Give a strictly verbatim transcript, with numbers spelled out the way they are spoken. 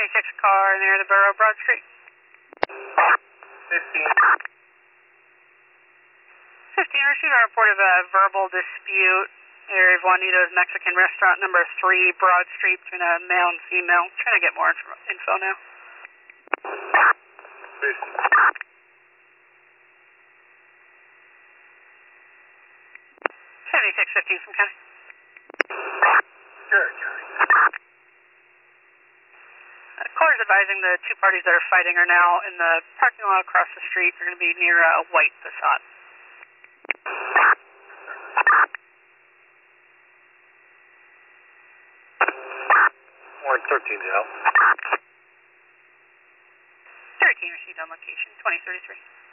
twenty-six car near the Borough Broad Street. fifteen. fifteen, received a report of a verbal dispute. Area of Juanito's Mexican Restaurant, number three, Broad Street, between a male and female. Trying to get more info, info now. fifteen. seventy-six fifteen from County. Good, County. Uh, Caller's advising the two parties that are fighting are now in the parking lot across the street. They're going to be near uh, White Passat. one thirteen to help. thirteen received on location, twenty thirty-three.